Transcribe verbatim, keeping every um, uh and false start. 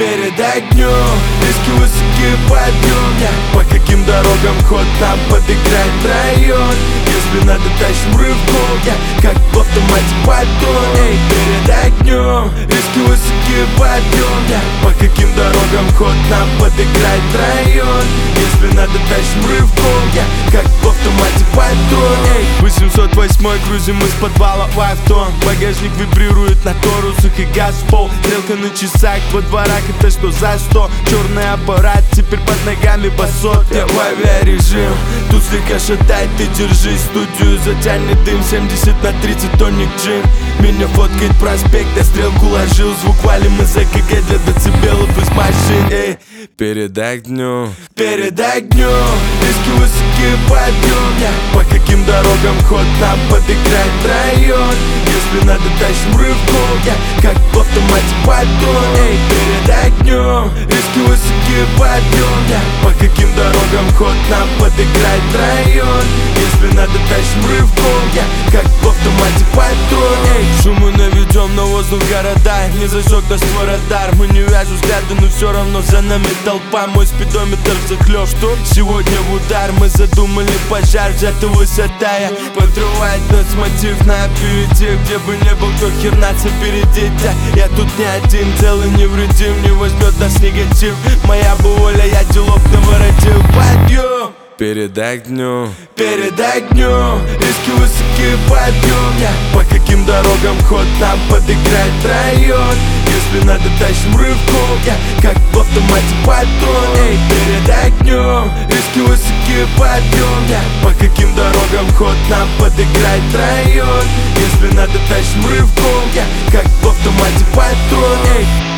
перед огнем. Риски высокие, подъем. По каким дорогам ход нам подыграть втроем. Если надо, тащим рывком. Я как в автомате патрон. Эй, перед огнем. Риски высокие, подъем. По каким дорогам ход нам подыграть втроем. Если надо, тащим рывком. Я как в автомате патрон. Эй, восемьсот восьмой грузим из подвала в авто. Багажник вибрирует на торусах и газ в пол. Стрелка на часах во дворах, это что за сто? Черный аппарат, теперь под ногами басот. Я в авиарежим, тут слегка шатает, ты держись. Студию затянет дым, семьдесят на тридцать тонник джин. Меня фоткает проспект, я стрелку ложил. Звук валим из ЭКГ для децибелов из машин. Эй, перед огнем, перед огнем. Риски высокие, подъем. По каким дорогам ход нам подыграть втроем. Если надо, тащим рывком. Я как в автомате патрон. Эй, перед огнем. Риски высокие, подъем. По каким дорогам ход нам подыграть втроем. Если надо, тащим рывком. Я как в автомате патрон. Эй, шумы наведем на воздух города. Не зажег нас твой радар. Мы не вяжем взгляды, но все равно за нами толпа. Мой спидометр захлёб. Что? Сегодня в удар мы задумали пожар. Взята высота, я подрывает нас мотив на аперитив. Где бы не был, то хер нас опередить. Я тут не один, целый невредим. Не возьмет нас негатив. Моя бы воля, я делов наворотил. Подъем! Перед огнем, перед огнем. Риски высокие, подъем. По каким дорогам ход нам подыграть втроем. Если надо, тащим рывком. Я как в автомате патрон. Эй, перед огнем. Риски высокие, подъем. По каким дорогам ход нам подыграть втроем. Если надо, тащим рывком. Я как в автомате патрон. Эй.